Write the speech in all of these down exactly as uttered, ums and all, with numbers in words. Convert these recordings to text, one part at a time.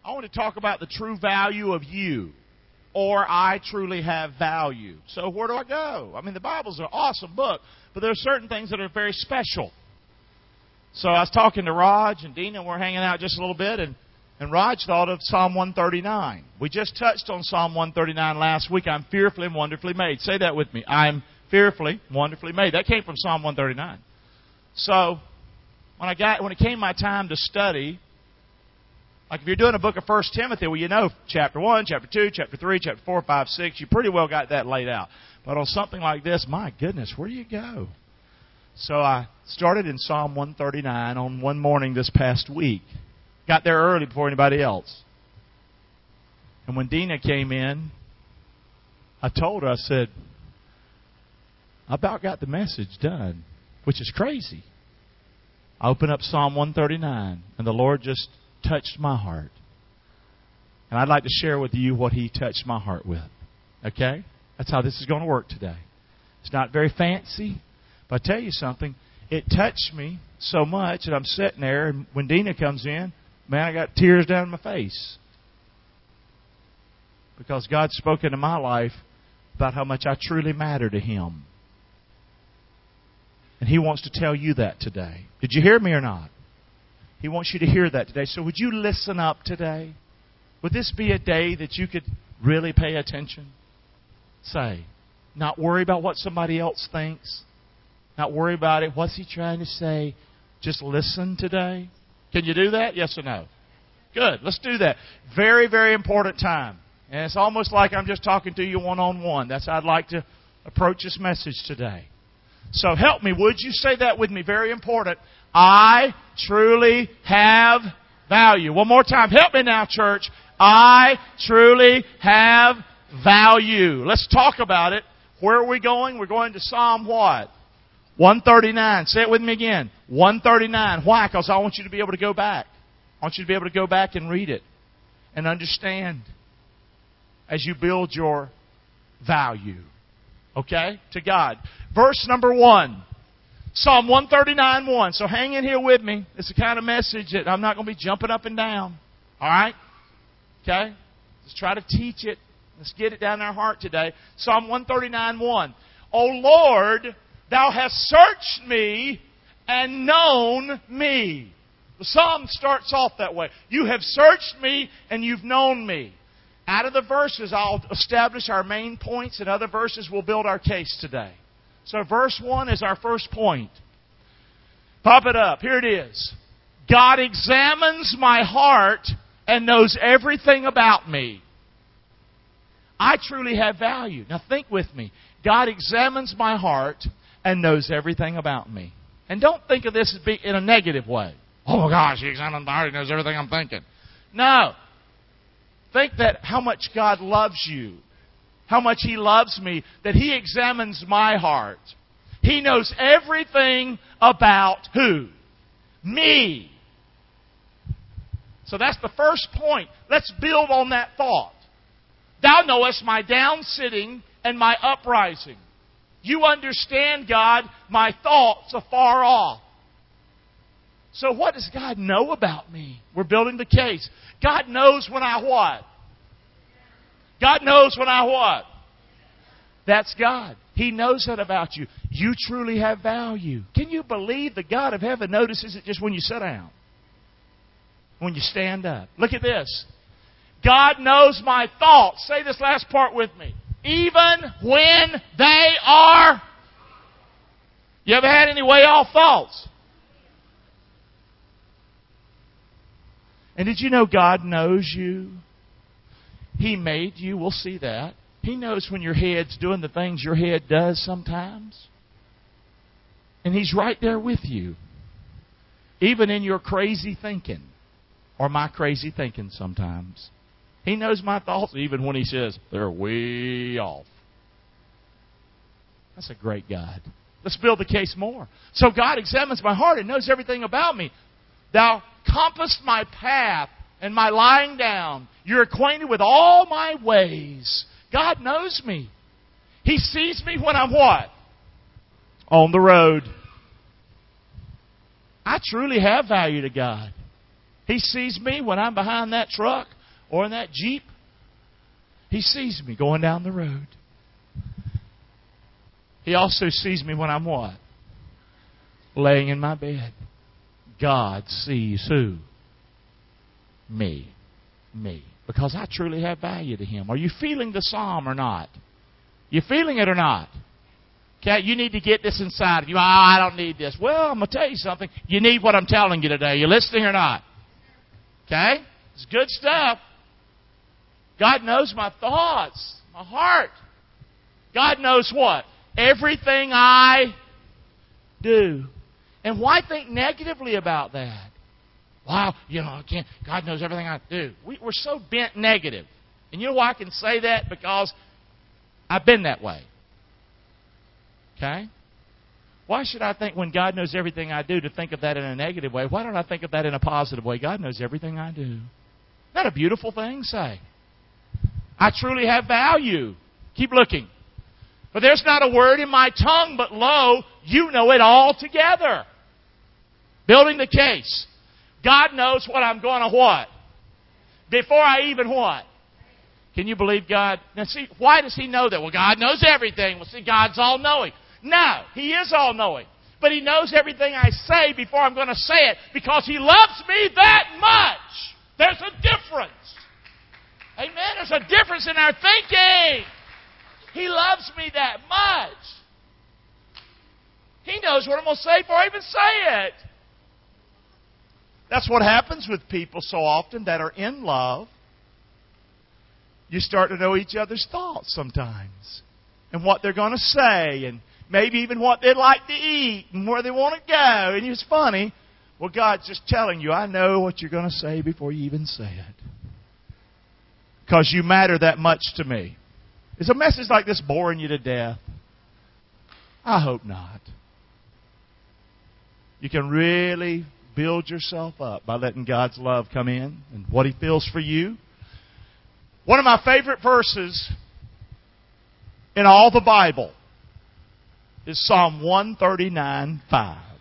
I want to talk about the true value of you, or I truly have value. So where do I go? I mean, the Bible's an awesome book, but there are certain things that are very special. So I was talking to Raj and Dina, and we're hanging out just a little bit, and, and Raj thought of Psalm one thirty-nine. We just touched on Psalm one thirty-nine last week. I'm fearfully and wonderfully made. Say that with me. I'm fearfully, wonderfully made. That came from Psalm one thirty-nine. So when I got when it came my time to study, like if you're doing a book of First Timothy, well, you know chapter one, chapter two, chapter three, chapter four, five, six. You pretty well got that laid out. But on something like this, my goodness, where do you go? So I started in Psalm one thirty-nine on one morning this past week. Got there early before anybody else. And when Dina came in, I told her, I said, I about got the message done, which is crazy. I opened up Psalm one thirty-nine, and the Lord just touched my heart. And I'd like to share with you what He touched my heart with. Okay? That's how this is going to work today. It's not very fancy, but I tell you something, it touched me so much that I'm sitting there, and when Dina comes in, man, I got tears down my face. Because God's spoken to my life about how much I truly matter to Him. And He wants to tell you that today. Did you hear me or not? He wants you to hear that today. So would you listen up today? Would this be a day that you could really pay attention? Say, not worry about what somebody else thinks. Not worry about it. What's he trying to say? Just listen today. Can you do that? Yes or no? Good. Let's do that. Very, very important time. And it's almost like I'm just talking to you one-on-one. That's how I'd like to approach this message today. So help me. Would you say that with me? Very important. I truly have value. One more time. Help me now, church. I truly have value. Let's talk about it. Where are we going? We're going to Psalm what? one thirty-nine. Say it with me again. one thirty-nine. Why? Because I want you to be able to go back. I want you to be able to go back and read it and understand as you build your value. Okay? To God. Verse number one. Psalm one thirty-nine, one. So hang in here with me. It's the kind of message that I'm not going to be jumping up and down. All right? Okay? Let's try to teach it. Let's get it down in our heart today. Psalm one thirty-nine, one. O Lord, Thou hast searched me and known me. The psalm starts off that way. You have searched me and you've known me. Out of the verses, I'll establish our main points, and other verses will build our case today. So verse one is our first point. Pop it up. Here it is. God examines my heart and knows everything about me. I truly have value. Now think with me. God examines my heart and knows everything about me. And don't think of this as being in a negative way. Oh my gosh, He examines my heart, He knows everything I'm thinking. No. Think that how much God loves you. How much He loves me. That He examines my heart. He knows everything about who? Me. So that's the first point. Let's build on that thought. Thou knowest my downsitting and my uprising. You understand, God, my thoughts afar off. So what does God know about me? We're building the case. God knows when I what? God knows when I what? That's God. He knows that about you. You truly have value. Can you believe the God of heaven notices it just when you sit down? When you stand up. Look at this. God knows my thoughts. Say this last part with me. Even when they are... You ever had any way off thoughts? And did you know God knows you? He made you. We'll see that. He knows when your head's doing the things your head does sometimes. And He's right there with you. Even in your crazy thinking. Or my crazy thinking sometimes. He knows my thoughts even when He says they're way off. That's a great God. Let's build the case more. So God examines my heart and knows everything about me. Thou compassest my path and my lying down. You're acquainted with all my ways. God knows me. He sees me when I'm what? On the road. I truly have value to God. He sees me when I'm behind that truck or in that Jeep. He sees me going down the road. He also sees me when I'm what? Laying in my bed. God sees who? Me. Me. Because I truly have value to Him. Are you feeling the psalm or not? You feeling it or not? Okay, you need to get this inside of you. Oh, I don't need this. Well, I'm going to tell you something. You need what I'm telling you today. You listening or not? Okay? It's good stuff. God knows my thoughts, my heart. God knows what? Everything I do. And why think negatively about that? Wow, you know, I can't, God knows everything I do. We, we're so bent negative. And you know why I can say that? Because I've been that way. Okay? Why should I think when God knows everything I do to think of that in a negative way? Why don't I think of that in a positive way? God knows everything I do. Isn't that a beautiful thing? Say. I truly have value. Keep looking. For there's not a word in my tongue, but lo, you know it all together. Building the case. God knows what I'm going to what? Before I even what? Can you believe God? Now see, why does He know that? Well, God knows everything. Well, see, God's all-knowing. No, He is all-knowing. But He knows everything I say before I'm going to say it because He loves me that much. There's a difference. Amen? There's a difference in our thinking. He loves me that much. He knows what I'm going to say before I even say it. That's what happens with people so often that are in love. You start to know each other's thoughts sometimes. And what they're going to say. And maybe even what they'd like to eat. And where they want to go. And it's funny. Well, God's just telling you, I know what you're going to say before you even say it. Because you matter that much to me. Is a message like this boring you to death? I hope not. You can really build yourself up by letting God's love come in and what He feels for you. One of my favorite verses in all the Bible is Psalm one thirty-nine, five.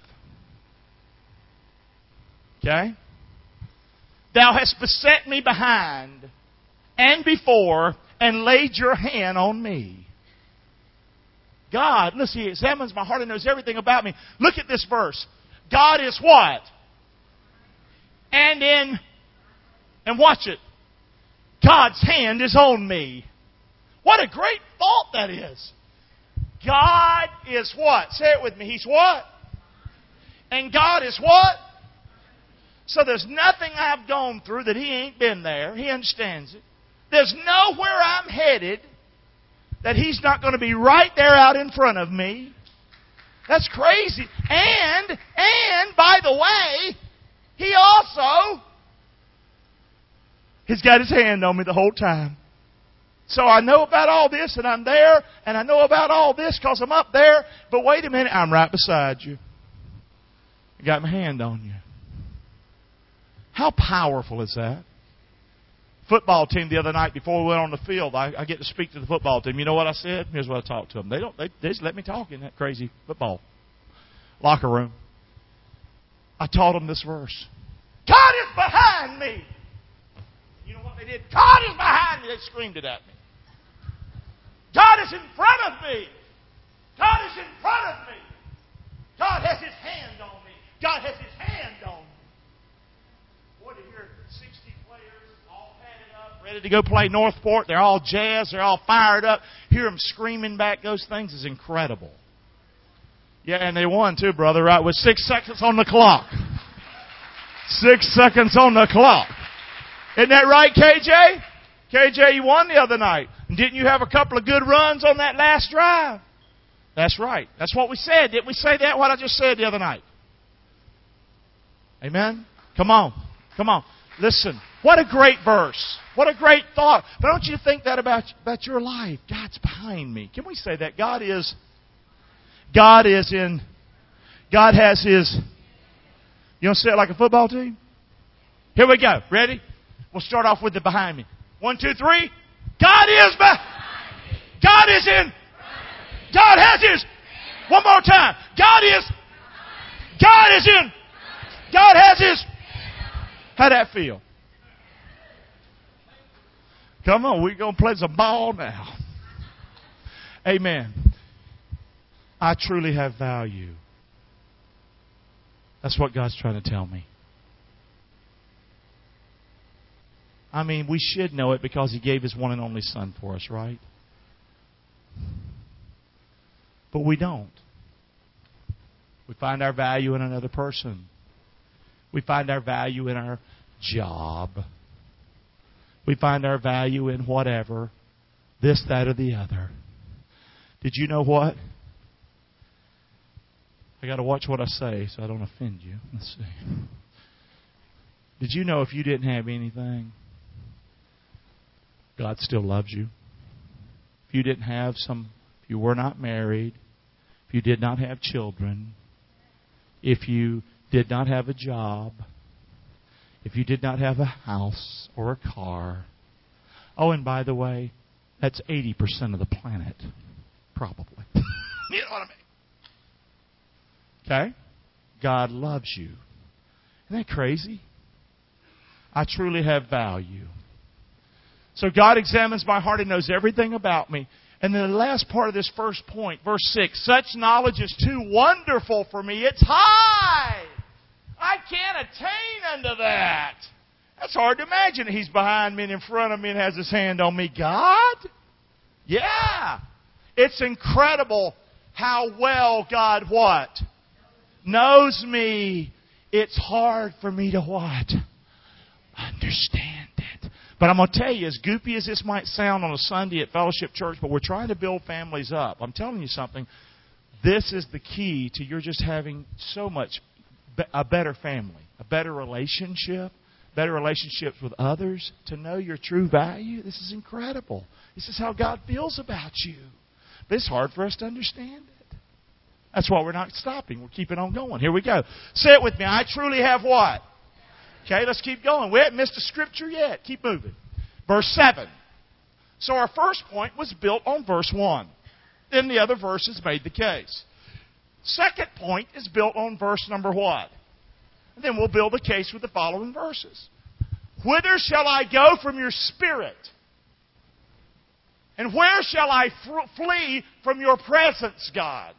Okay? Thou hast beset me behind and before and laid your hand on me. God, listen, He examines my heart and knows everything about me. Look at this verse. God is what? And in, and watch it, God's hand is on me. What a great thought that is. God is what? Say it with me. He's what? And God is what? So there's nothing I've gone through that He ain't been there. He understands it. There's nowhere I'm headed that He's not going to be right there out in front of me. That's crazy. And, and, by the way, He also has got His hand on me the whole time. So I know about all this and I'm there, and I know about all this because I'm up there, but wait a minute, I'm right beside you. I got my hand on you. How powerful is that? Football team the other night before we went on the field, I, I get to speak to the football team. You know what I said? Here's what I talked to them. They don't. They, they just let me talk in that crazy football locker room. I taught them this verse. God is behind me. You know what they did? God is behind me. They screamed it at me. God is in front of me. God is in front of me. God has His hand on me. God has His hand on me. Boy, to hear sixty players all padded up, ready to go play Northport. They're all jazzed. They're all fired up. Hear them screaming back those things is incredible. Yeah, and they won too, brother, right? With six seconds on the clock. Six seconds on the clock. Isn't that right, K J? K J, you won the other night. And didn't you have a couple of good runs on that last drive? That's right. That's what we said. Didn't we say that, what I just said the other night? Amen? Come on. Come on. Listen. What a great verse. What a great thought. But don't you think that about, about your life? God's behind me. Can we say that? God is, God is in, God has His, you want to say it like a football team? Here we go. Ready? We'll start off with the behind me. One, two, three. God is behind me. God is in. God has His. One more time. God is. God is in. God has His. How'd that feel? Come on, we're going to play some ball now. Amen. I truly have value. That's what God's trying to tell me. I mean, we should know it because He gave His one and only Son for us, right? But we don't. We find our value in another person. We find our value in our job. We find our value in whatever, this, that, or the other. Did you know what? I got to watch what I say so I don't offend you. Let's see. Did you know if you didn't have anything, God still loves you? If you didn't have some, if you were not married, if you did not have children, if you did not have a job, if you did not have a house or a car. Oh, and by the way, that's eighty percent of the planet. Probably. You know what I mean? Okay? God loves you. Isn't that crazy? I truly have value. So God examines my heart and knows everything about me. And then the last part of this first point, verse six, such knowledge is too wonderful for me. It's high. I can't attain unto that. That's hard to imagine. He's behind me and in front of me and has His hand on me. God? Yeah. It's incredible how well God what? Knows me. It's hard for me to what? Understand it. But I'm going to tell you, as goopy as this might sound on a Sunday at Fellowship Church, but we're trying to build families up. I'm telling you something. This is the key to your just having so much a better family, a better relationship, better relationships with others, to know your true value. This is incredible. This is how God feels about you. But it's hard for us to understand it. That's why we're not stopping. We're keeping on going. Here we go. Say it with me. I truly have what? Okay, let's keep going. We haven't missed a scripture yet. Keep moving. Verse seven. So our first point was built on verse one. Then the other verses made the case. Second point is built on verse number what? And then we'll build a case with the following verses. Whither shall I go from your spirit? And where shall I f- flee from your presence, God?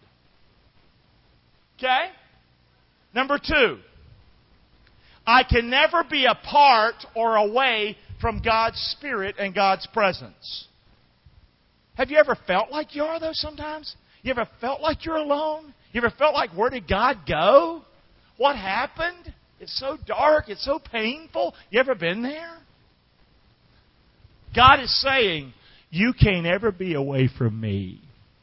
Okay? Number two. I can never be apart or away from God's Spirit and God's presence. Have you ever felt like you are, though, sometimes? You ever felt like you're alone? You ever felt like, where did God go? What happened? It's so dark. It's so painful. You ever been there? God is saying, you can't ever be away from me.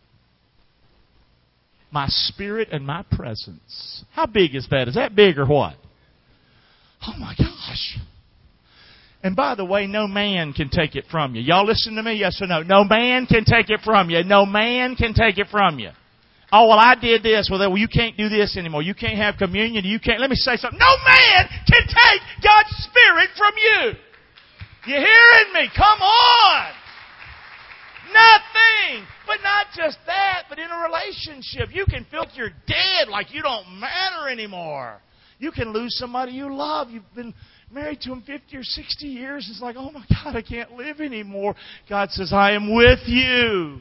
My Spirit and my presence. How big is that? Is that big or what? Oh my gosh. And by the way, no man can take it from you. Y'all listen to me? Yes or no? No man can take it from you. No man can take it from you. Oh, well, I did this. Well, well, you can't do this anymore. You can't have communion. You can't. Let me say something. No man can take God's Spirit from you. You hearing me? Come on. Nothing. But not just that, but in a relationship. You can feel like you're dead, like you don't matter anymore. You can lose somebody you love. You've been married to them fifty or sixty years. It's like, oh my God, I can't live anymore. God says, I am with you.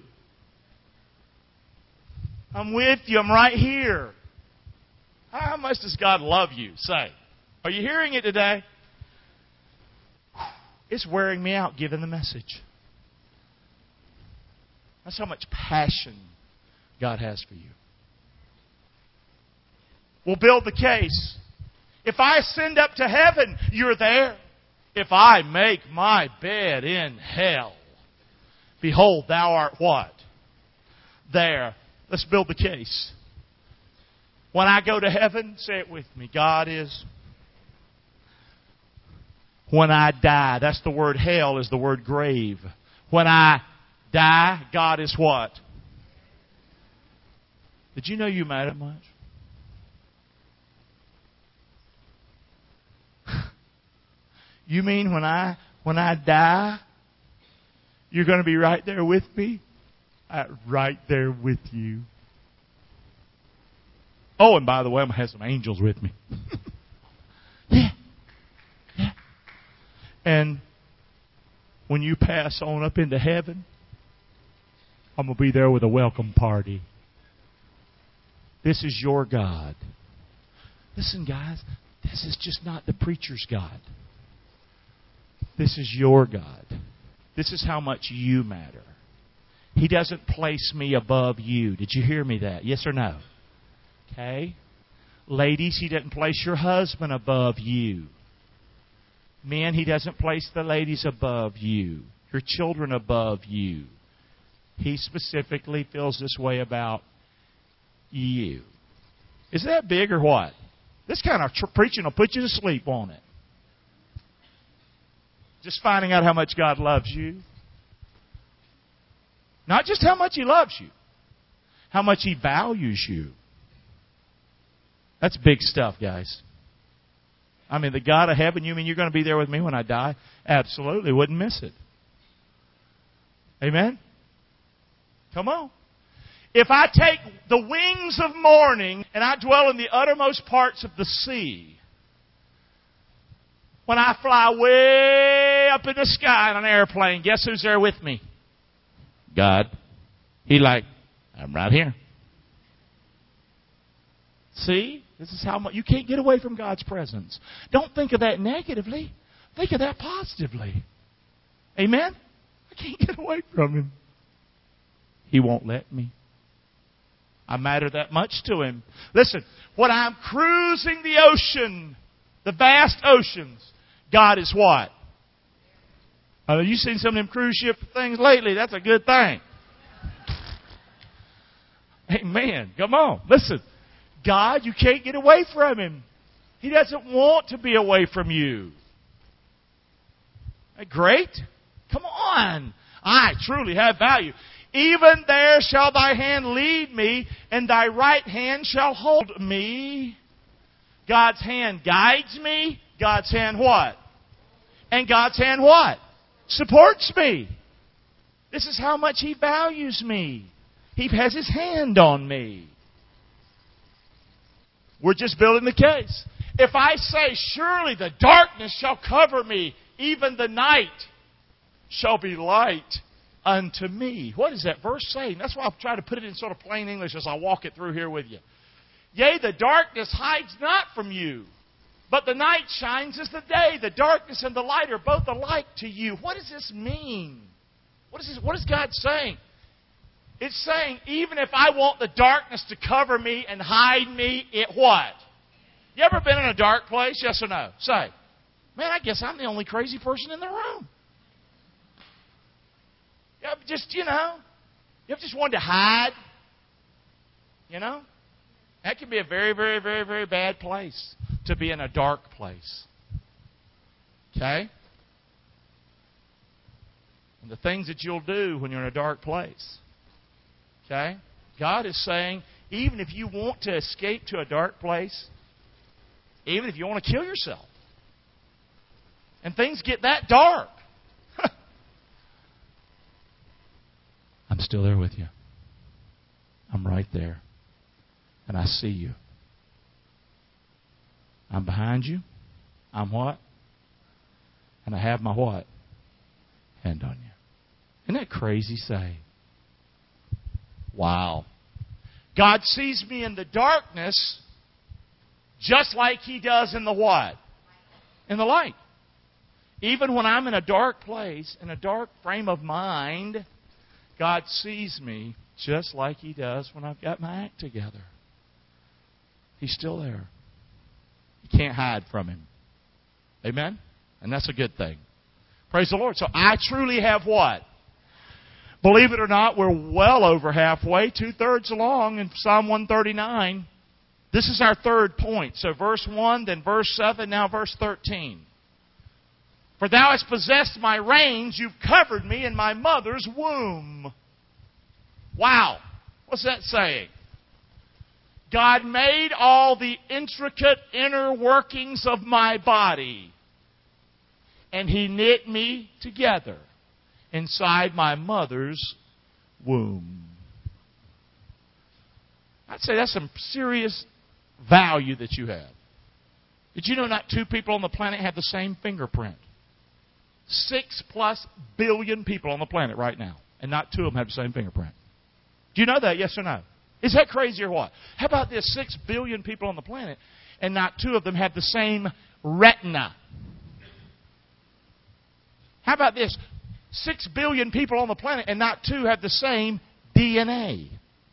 I'm with you. I'm right here. How much does God love you? Say. Are you hearing it today? It's wearing me out giving the message. That's how much passion God has for you. We'll build the case. If I ascend up to heaven, you're there. If I make my bed in hell, behold, thou art what? There. Let's build the case. When I go to heaven, say it with me, God is. When I die, that's the word hell is the word grave. When I die, God is what? Did you know you matter much? You mean when I when I die, you're going to be right there with me? I'm right there with you. Oh, and by the way, I'm going to have some angels with me. yeah. Yeah. And when you pass on up into heaven, I'm going to be there with a welcome party. This is your God. Listen, guys, this is just not the preacher's God. This is your God. This is how much you matter. He doesn't place me above you. Did you hear me that? Yes or no? Okay. Ladies, He doesn't place your husband above you. Men, He doesn't place the ladies above you. Your children above you. He specifically feels this way about you. Is that big or what? This kind of tr- preaching will put you to sleep, won't it? Just finding out how much God loves you. Not just how much He loves you. How much He values you. That's big stuff, guys. I mean, the God of heaven, you mean you're going to be there with me when I die? Absolutely. Wouldn't miss it. Amen? Come on. If I take the wings of morning and I dwell in the uttermost parts of the sea, when I fly way up in the sky in an airplane, guess who's there with me? God. He like, I'm right here. See? This is how much you can't get away from God's presence. Don't think of that negatively. Think of that positively. Amen? I can't get away from Him. He won't let me. I matter that much to Him. Listen, when I'm cruising the ocean, the vast oceans, God is what? Uh, you've seen some of them cruise ship things lately. That's a good thing. Amen. Come on. Listen. God, you can't get away from Him. He doesn't want to be away from you. Great? Come on. I truly have value. Even there shall thy hand lead me, and thy right hand shall hold me. God's hand guides me. God's hand what? And God's hand what? Supports me. This is how much He values me. He has His hand on me. We're just building the case. If I say, surely the darkness shall cover me, even the night shall be light unto me. What is that verse saying? That's why I've tried to put it in sort of plain English as I walk it through here with you. Yea, the darkness hides not from you, but the night shines as the day. The darkness and the light are both alike to you. What does this mean? What is this, what is God saying? It's saying, even if I want the darkness to cover me and hide me, it what? You ever been in a dark place? Yes or no? Say, man, I guess I'm the only crazy person in the room. You ever just, you know, you ever just wanted to hide? You know? That can be a very, very, very, very bad place to be in a dark place. Okay? And the things that you'll do when you're in a dark place. Okay? God is saying, even if you want to escape to a dark place, even if you want to kill yourself, and things get that dark, I'm still there with you. I'm right there. And I see you. I'm behind you. I'm what? And I have my what? Hand on you. Isn't that crazy saying? Wow. God sees me in the darkness just like He does in the what? In the light. Even when I'm in a dark place, in a dark frame of mind, God sees me just like He does when I've got my act together. He's still there. You can't hide from Him. Amen? And that's a good thing. Praise the Lord. So I truly have what? Believe it or not, we're well over halfway, two-thirds along in Psalm one thirty-nine. This is our third point. So verse one, then verse seven, now verse thirteen. For Thou hast possessed my reins, You've covered me in my mother's womb. Wow. What's that saying? God made all the intricate inner workings of my body. And He knit me together inside my mother's womb. I'd say that's some serious value that you have. Did you know not two people on the planet have the same fingerprint? Six plus billion people on the planet right now, and not two of them have the same fingerprint. Do you know that, yes or no? Is that crazy or what? How about this? Six billion people on the planet, and not two of them have the same retina. How about this? Six billion people on the planet, and not two have the same D N A.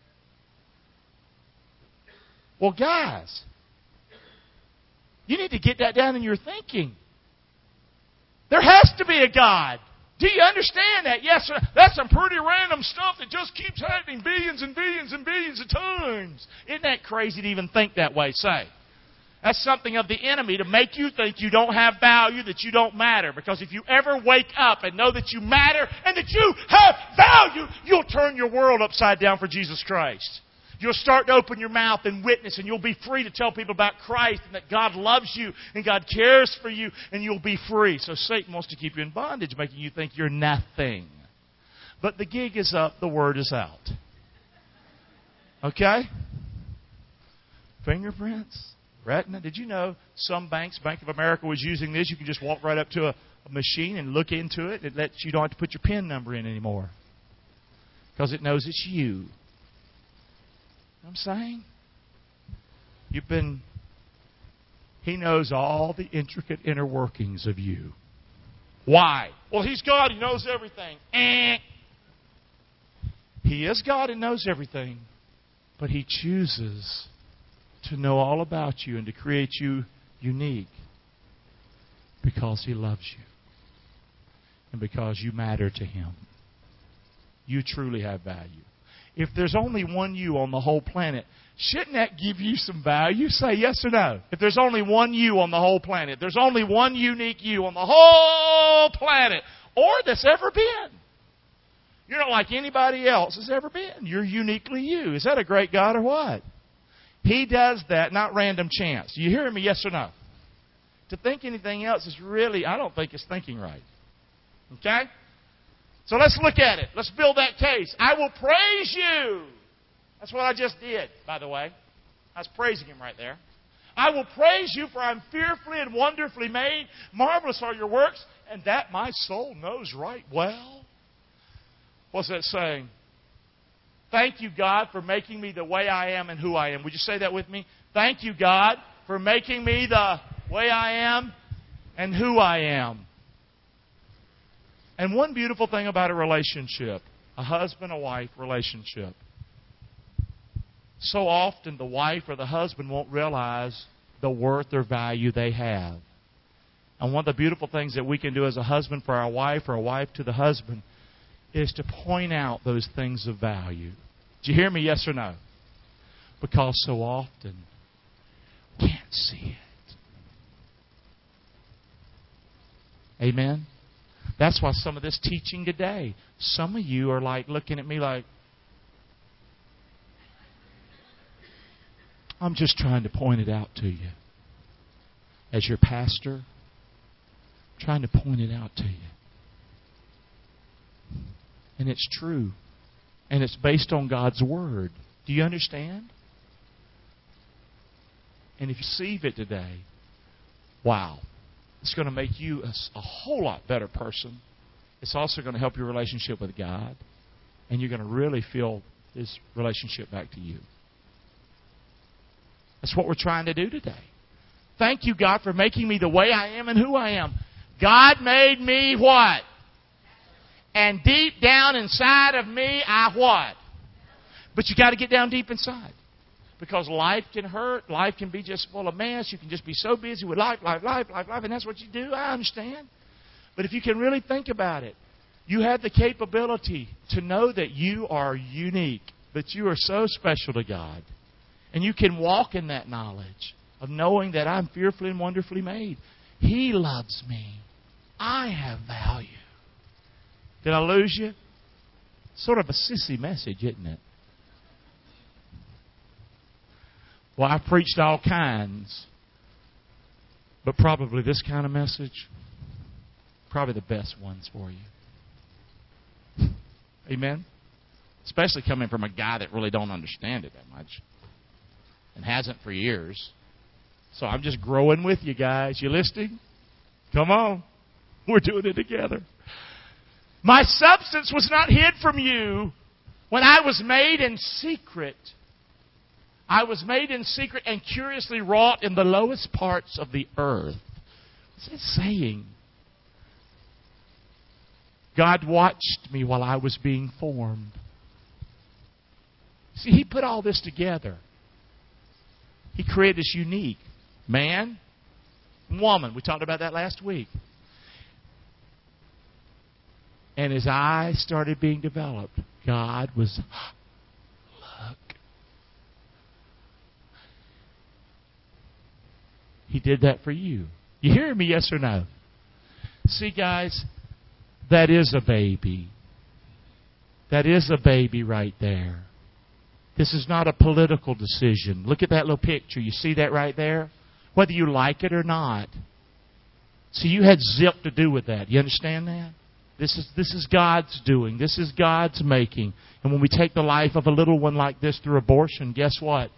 Well, guys, you need to get that down in your thinking. There has to be a God. Do you understand that? Yes, sir. That's some pretty random stuff that just keeps happening billions and billions and billions of times. Isn't that crazy to even think that way, say? That's something of the enemy to make you think you don't have value, that you don't matter. Because if you ever wake up and know that you matter and that you have value, you'll turn your world upside down for Jesus Christ. You'll start to open your mouth and witness, and you'll be free to tell people about Christ and that God loves you and God cares for you, and you'll be free. So Satan wants to keep you in bondage, making you think you're nothing. But the gig is up, the word is out. Okay? Fingerprints, retina. Did you know some banks, Bank of America was using this? You can just walk right up to a, a machine and look into it. It lets you don't have to put your PIN number in anymore because it knows it's you. I'm saying? You've been, He knows all the intricate inner workings of you. Why? Well, He's God. He knows everything. Eh. He is God and knows everything. But He chooses to know all about you and to create you unique because He loves you. And because you matter to Him. You truly have value. If there's only one you on the whole planet, shouldn't that give you some value? Say yes or no. If there's only one you on the whole planet, there's only one unique you on the whole planet, or that's ever been. You're not like anybody else has ever been. You're uniquely you. Is that a great God or what? He does that, not random chance. Do you hear me, yes or no? To think anything else is really, I don't think it's thinking right. Okay? So let's look at it. Let's build that case. I will praise you. That's what I just did, by the way. I was praising Him right there. I will praise you, for I'm fearfully and wonderfully made. Marvelous are your works, and that my soul knows right well. What's that saying? Thank you, God, for making me the way I am and who I am. Would you say that with me? Thank you, God, for making me the way I am and who I am. And one beautiful thing about a relationship, a husband-a-wife relationship, so often the wife or the husband won't realize the worth or value they have. And one of the beautiful things that we can do as a husband for our wife or a wife to the husband is to point out those things of value. Do you hear me, yes or no? Because so often we can't see it. Amen? That's why some of this teaching today, some of you are like looking at me like, I'm just trying to point it out to you. As your pastor, I'm trying to point it out to you. And it's true. And it's based on God's Word. Do you understand? And if you receive it today, wow. It's going to make you a, a whole lot better person. It's also going to help your relationship with God. And you're going to really feel His relationship back to you. That's what we're trying to do today. Thank you, God, for making me the way I am and who I am. God made me what? And deep down inside of me, I what? But you got to get down deep inside. Because life can hurt. Life can be just full of mess. You can just be so busy with life, life, life, life, life. And that's what you do. I understand. But if you can really think about it, you have the capability to know that you are unique. That you are so special to God. And you can walk in that knowledge of knowing that I'm fearfully and wonderfully made. He loves me. I have value. Did I lose you? Sort of a sissy message, isn't it? Well, I've preached all kinds. But probably this kind of message, probably the best ones for you. Amen? Especially coming from a guy that really don't understand it that much. And hasn't for years. So I'm just growing with you guys. You listening? Come on. We're doing it together. My substance was not hid from you when I was made in secret. I was made in secret and curiously wrought in the lowest parts of the earth. What's it saying? God watched me while I was being formed. See, He put all this together. He created us unique. Man, woman. We talked about that last week. And as I started being developed, God was, look. He did that for you. You hear me, yes or no? See, guys, that is a baby. That is a baby right there. This is not a political decision. Look at that little picture. You see that right there? Whether you like it or not. See, you had zip to do with that. You understand that? This is, this is God's doing. This is God's making. And when we take the life of a little one like this through abortion, guess what?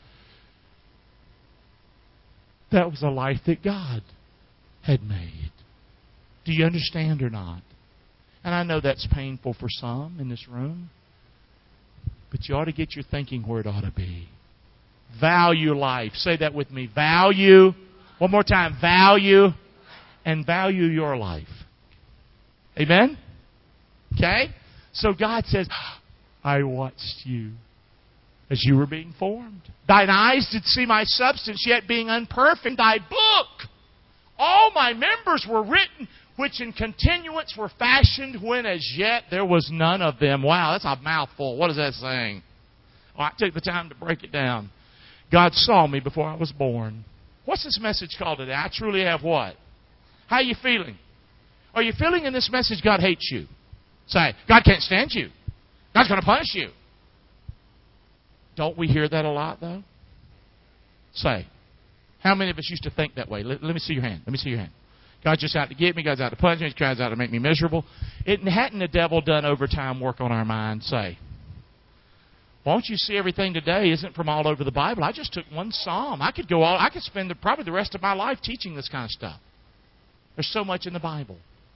That was a life that God had made. Do you understand or not? And I know that's painful for some in this room. But you ought to get your thinking where it ought to be. Value life. Say that with me. Value. One more time. Value. And value your life. Amen? Okay? So God says, I watched you as you were being formed. Thine eyes did see my substance, yet being unperfect. Thy book, all my members were written, which in continuance were fashioned, when as yet there was none of them. Wow, that's a mouthful. What is that saying? Well, I took the time to break it down. God saw me before I was born. What's this message called today? I truly have what? How are you feeling? Are you feeling in this message God hates you? Say, God can't stand you. God's going to punish you. Don't we hear that a lot, though? Say, how many of us used to think that way? Let, let me see your hand. Let me see your hand. God's just out to get me. God's out to punish me. God's out to make me miserable. It hadn't the devil done overtime work on our mind? Say, won't you see everything today isn't from all over the Bible? I just took one psalm. I could go all. I could spend the, probably the rest of my life teaching this kind of stuff. There's so much in the Bible.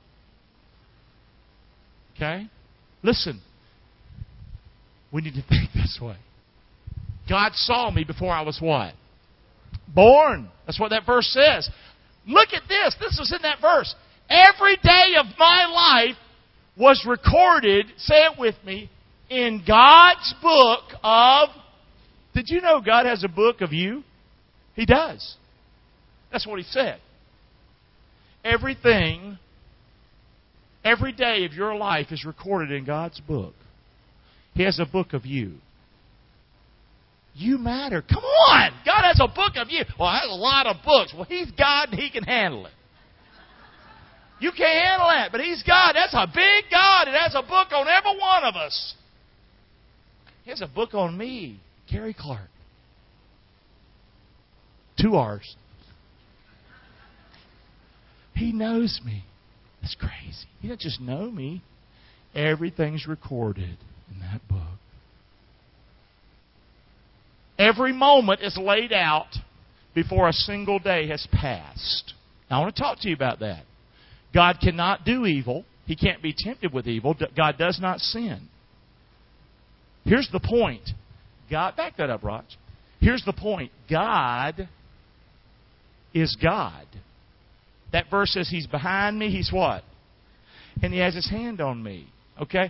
Okay? Listen. We need to think this way. God saw me before I was what? Born. That's what that verse says. Look at this. This was in that verse. Every day of my life was recorded, say it with me, in God's book of... Did you know God has a book of you? He does. That's what He said. Everything, every day of your life is recorded in God's book. He has a book of you. You matter. Come on! God has a book of you. Well, that's a lot of books. Well, He's God and He can handle it. You can't handle that, but He's God. That's a big God. It has a book on every one of us. He has a book on me, Gary Clark. Two R's. He knows me. That's crazy. He doesn't just know me. Everything's recorded in that book. Every moment is laid out before a single day has passed. Now, I want to talk to you about that. God cannot do evil. He can't be tempted with evil. God does not sin. Here's the point. God, back that up, Raj. Here's the point. God is God. That verse says He's behind me. He's what? And He has His hand on me. Okay?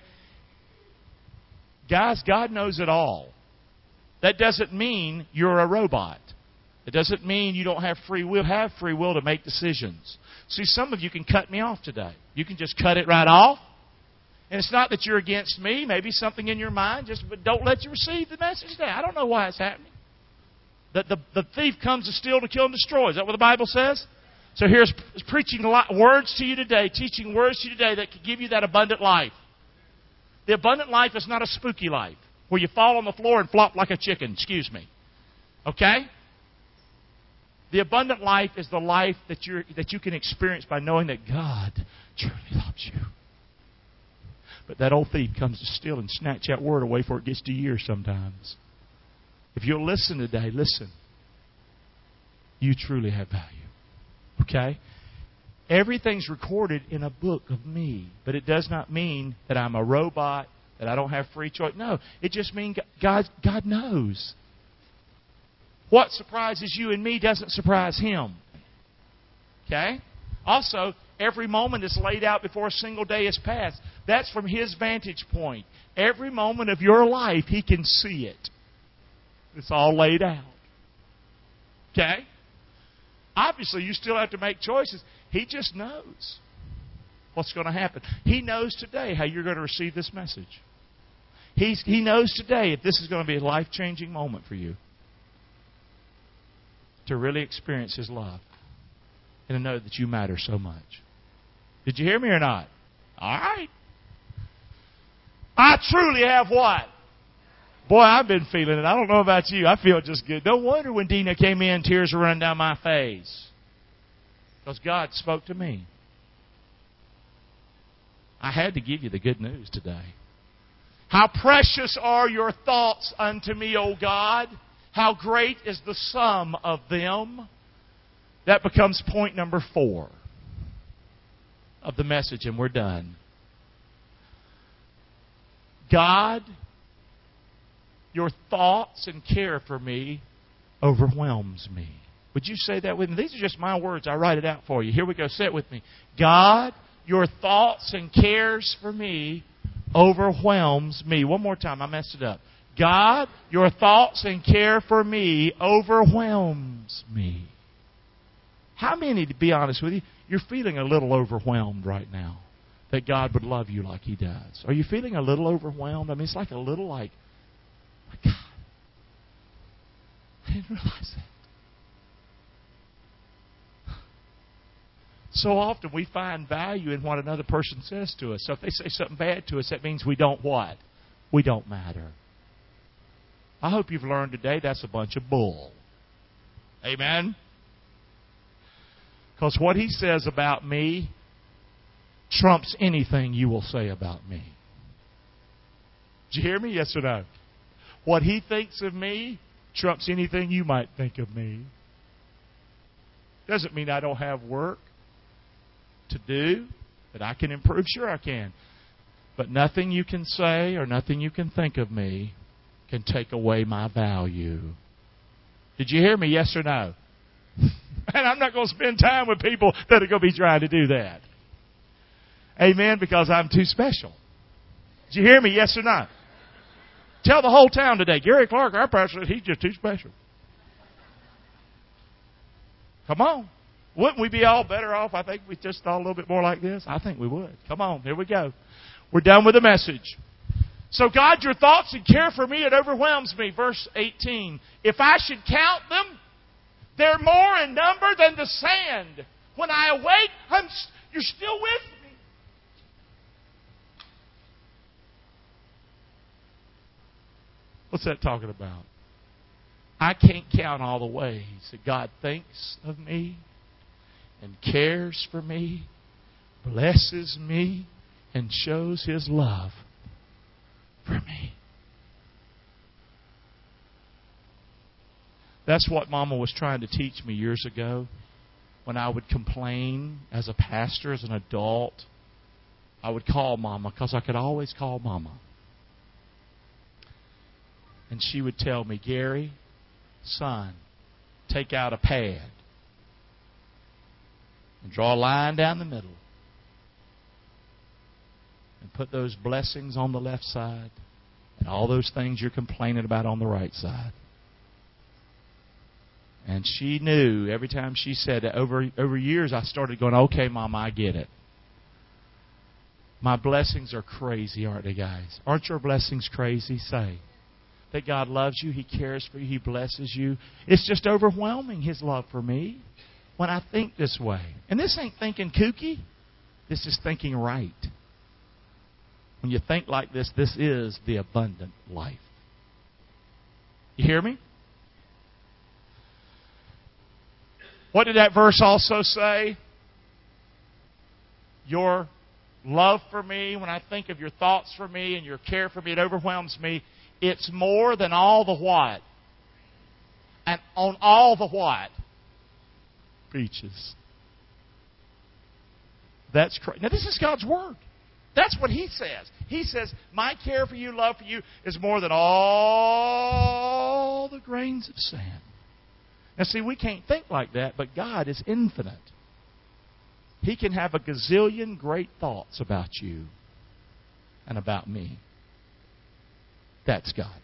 Guys, God knows it all. That doesn't mean you're a robot. It doesn't mean you don't have free will. Have free will to make decisions. See, some of you can cut me off today. You can just cut it right off. And it's not that you're against me. Maybe something in your mind. Just but don't let you receive the message today. I don't know why it's happening. The, the, the thief comes to steal, to kill, and destroy. Is that what the Bible says? So here's preaching a lot, words to you today, teaching words to you today that could give you that abundant life. The abundant life is not a spooky life where you fall on the floor and flop like a chicken. Excuse me. Okay? The abundant life is the life that you that you can experience by knowing that God truly loves you. But that old thief comes to steal and snatch that word away before it gets to your ears sometimes. If you'll listen today, listen. You truly have value. Okay? Everything's recorded in a book of me. But it does not mean that I'm a robot, that I don't have free choice. No, it just means God, God knows. What surprises you and me doesn't surprise Him. Okay? Also, every moment is laid out before a single day is passed. That's from His vantage point. Every moment of your life, He can see it. It's all laid out. Okay? Obviously, you still have to make choices. He just knows what's going to happen. He knows today how you're going to receive this message. He's, he knows today if this is going to be a life-changing moment for you. To really experience His love. And to know that you matter so much. Did you hear me or not? All right. I truly have what? Boy, I've been feeling it. I don't know about you. I feel just good. No wonder when Dina came in, tears were running down my face. Because God spoke to me. I had to give you the good news today. How precious are your thoughts unto me, O God. How great is the sum of them. That becomes point number four of the message, and we're done. God, your thoughts and care for me overwhelms me. Would you say that with me? These are just my words. I write it out for you. Here we go. Say it with me. God, your thoughts and cares for me overwhelms me. One more time. I messed it up. God, your thoughts and care for me overwhelms me. How many, to be honest with you, you're feeling a little overwhelmed right now that God would love you like He does? Are you feeling a little overwhelmed? I mean, it's like a little like, my God, I didn't realize that. So often we find value in what another person says to us. So if they say something bad to us, that means we don't what? We don't matter. I hope you've learned today that's a bunch of bull. Amen? Because what He says about me trumps anything you will say about me. Did you hear me? Yes or no? What He thinks of me trumps anything you might think of me. Doesn't mean I don't have work to do, that I can improve. Sure I can. But nothing you can say or nothing you can think of me can take away my value. Did you hear me? Yes or no? And I'm not going to spend time with people that are going to be trying to do that. Amen? Because I'm too special. Did you hear me? Yes or no? Tell the whole town today, Gary Clark, our pastor, he's just too special. Come on. Wouldn't we be all better off? I think we just thought a little bit more like this. I think we would. Come on. Here we go. We're done with the message. So God, your thoughts and care for me, it overwhelms me. Verse eighteen. If I should count them, they're more in number than the sand. When I awake, I'm, you're still with me. What's that talking about? I can't count all the ways that God thinks of me and cares for me, blesses me, and shows His love for me. That's what Mama was trying to teach me years ago. When I would complain as a pastor, as an adult, I would call Mama because I could always call Mama. And she would tell me, Gary, son, take out a pad and draw a line down the middle and put those blessings on the left side and all those things you're complaining about on the right side. And she knew every time she said it, over, over years I started going, okay, Mama, I get it. My blessings are crazy, aren't they, guys? Aren't your blessings crazy? Say. That God loves you, He cares for you, He blesses you. It's just overwhelming, His love for me, when I think this way. And this ain't thinking kooky. This is thinking right. When you think like this, this is the abundant life. You hear me? What did that verse also say? Your love for me, when I think of your thoughts for me and your care for me, it overwhelms me. It's more than all the what? And on all the what? Beaches. That's crazy. Now, this is God's Word. That's what He says. He says, my care for you, love for you, is more than all the grains of sand. Now, see, we can't think like that, but God is infinite. He can have a gazillion great thoughts about you and about me. That's God.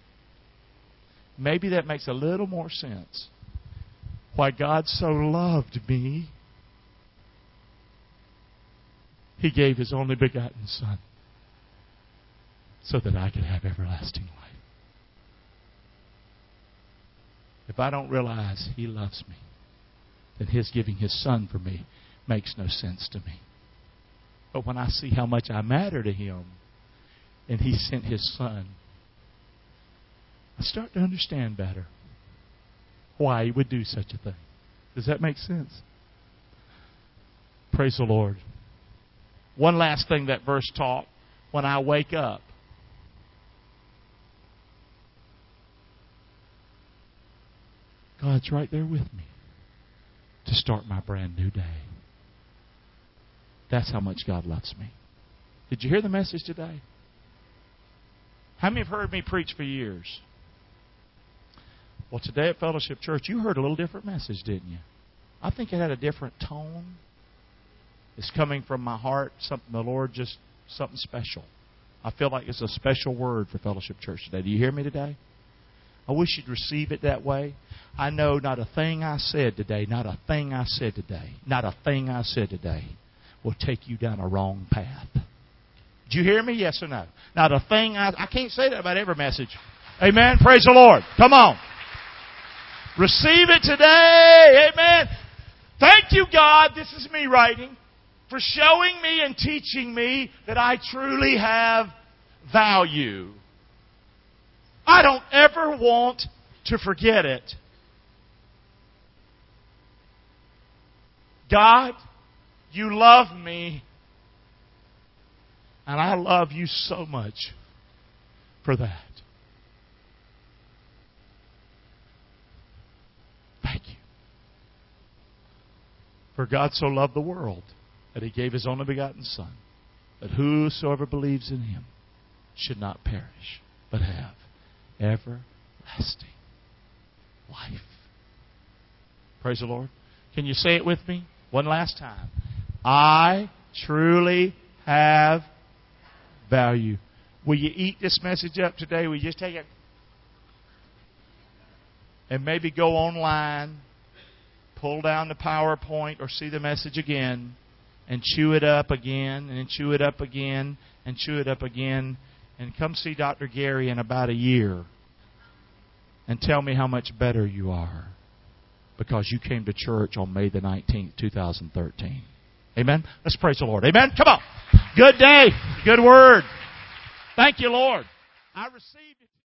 Maybe that makes a little more sense. Why God so loved me, He gave His only begotten Son so that I could have everlasting life. If I don't realize He loves me, then His giving His Son for me makes no sense to me. But when I see how much I matter to Him and He sent His Son, I start to understand better why He would do such a thing. Does that make sense? Praise the Lord. One last thing that verse taught. When I wake up, God's right there with me to start my brand new day. That's how much God loves me. Did you hear the message today? How many have heard me preach for years? Well, today at Fellowship Church, you heard a little different message, didn't you? I think it had a different tone. It's coming from my heart, something the Lord just, something special. I feel like it's a special word for Fellowship Church today. Do you hear me today? I wish you'd receive it that way. I know not a thing I said today, not a thing I said today, not a thing I said today will take you down a wrong path. Did you hear me? Yes or no? Not a thing I... I can't say that about every message. Amen? Praise the Lord. Come on. Receive it today. Amen. Thank you, God. This is me writing. For showing me and teaching me that I truly have value. I don't ever want to forget it. God, you love me. And I love you so much for that. Thank you. For God so loved the world that He gave His only begotten Son, that whosoever believes in Him should not perish, but have everlasting life. Praise the Lord. Can you say it with me? One last time. I truly have value. Will you eat this message up today? Will you just take it and maybe go online, pull down the PowerPoint or see the message again, and chew it up again, and chew it up again, and chew it up again, and come see Doctor Gary in about a year and tell me how much better you are because you came to church on May the nineteenth, two thousand thirteen. Amen? Let's praise the Lord. Amen? Come on. Good day. Good word. Thank you, Lord. I received it.